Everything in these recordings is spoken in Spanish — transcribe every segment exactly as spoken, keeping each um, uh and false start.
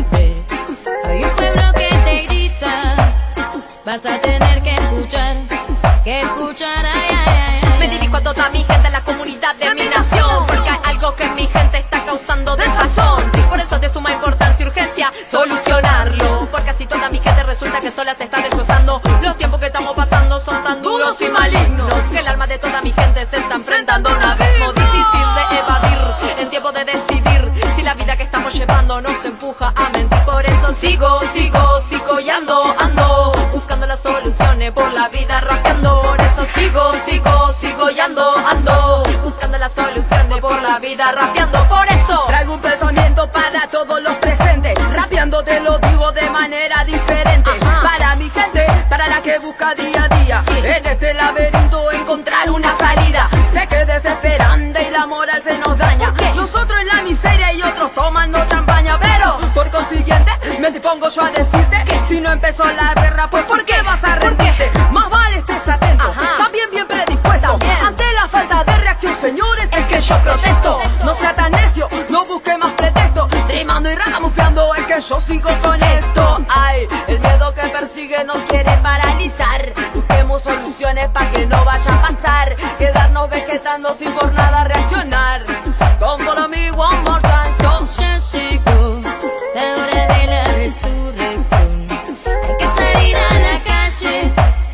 suceder. Hay un pueblo que te grita, vas a tener que escuchar, que escuchar, ay, ay, ay, ay. Me dirijo a toda mi gente, a la comunidad de mi nación, porque hay algo que mi gente está causando desazón. Por eso es de suma importancia y urgencia solucionarlo, porque así toda mi gente resulta que sola se está destrozando. Los tiempos que estamos pasando son tan duros y malignos, que el alma de toda mi gente se está enfrentando a un abismo difícil de evadir, en tiempo de decidir si la vida que estamos llevando nos empuja a mentir. Por eso sigo, sigo, sigo y ando, ando, buscando las soluciones por la vida rapeando. Por eso sigo, sigo, sigo y ando, ando, buscando las soluciones por la vida rapeando. Por eso traigo un pensamiento para todos los presentes, rapeando te lo digo de manera diferente. Ajá. Para mi gente, para la que busca día a día, sí, en este laberinto encontrar una salida. Sé que es desesperante y la moral se nos daña, nosotros en la miseria y otros tomando champaña. Pero por consiguiente me dispongo yo a decirte que si no empezó la guerra, pues ¿por qué vas a rendirte? Más vale estés atento, ajá, también bien predispuesto, también. Ante la falta de reacción, señores, es que yo protesto. No sea tan necio, no busque más pretexto, rimando y ragamufiando es que yo sigo con esto. Ay, el miedo que persigue nos quiere paralizar, busquemos soluciones para que no vaya a pasar, quedarnos vegetando sin por nada reaccionar. Come follow me one more time, so ya llegó la hora de la resurrección. Hay que salir a la calle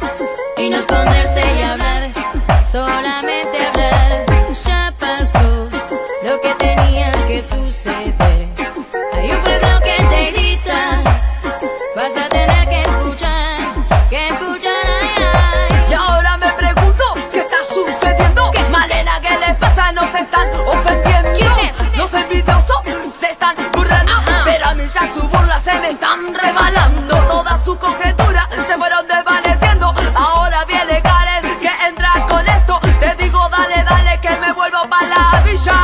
y no esconderse y hablar, solamente hablar. Ya pasó lo que tenía que suceder. Hay un pueblo que te grita, vas a tener que escuchar, que escuchar, ay, ay. Y ahora me pregunto, ¿qué está sucediendo? ¿Qué? Malena, ¿qué les pasa? ¿No se están ofendiendo? ¿Quién es? Los envidiosos se están burlando, ajá, pero a mí ya su burla se me están rebalando. Todas sus conjeturas se fueron desvaneciendo. Ahora viene Karen que entra con esto. Te digo, dale, dale, que me vuelvo pa' la villa,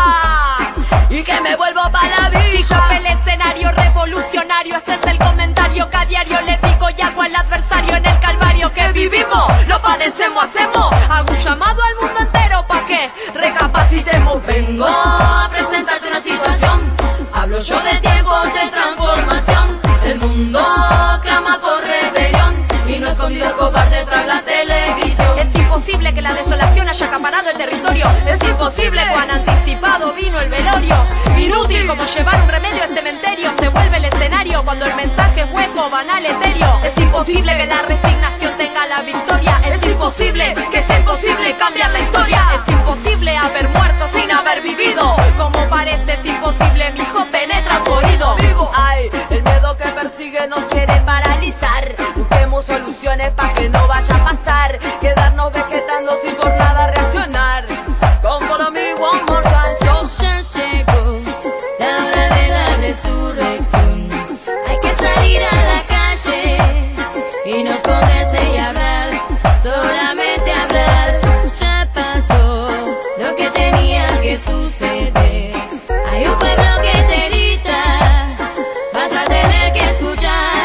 y que me vuelvo pa' la villa. Dijo el escenario revolucionario, este es el comentario que a diario le digo y hago al adversario. En el calvario que vivimos, lo padecemos, hacemos. Hago un llamado al mundo entero pa' que recapacitemos. Vengo a presentarte una situación, hablo yo de tiempos de transformación. El mundo clama por rebelión y no escondido cobarde tras la televisión. Es imposible que la desolación haya acaparado el territorio, es imposible cuán anticipado vino el velorio. Inútil como llevar un remedio al cementerio, se vuelve el escenario cuando el mensaje es hueco, banal, etéreo. Es imposible que la resignación tenga la victoria, es imposible que sea imposible cambiar la historia. Es imposible haber muerto sin haber vivido, como parece es imposible, mi hijo penetra tu oído. Ay, el miedo que persigue nos quiere paralizar, busquemos soluciones para que no vaya a pasar, quedarnos vegetando sin por nada reaccionar. Come follow me one more time, so ya llegó la hora de la resurrección. Hay que salir a la calle y no esconderse y hablar, solamente hablar. Ya pasó lo que tenía que suceder. Hay un pueblo que te grita, vas a tener que escuchar.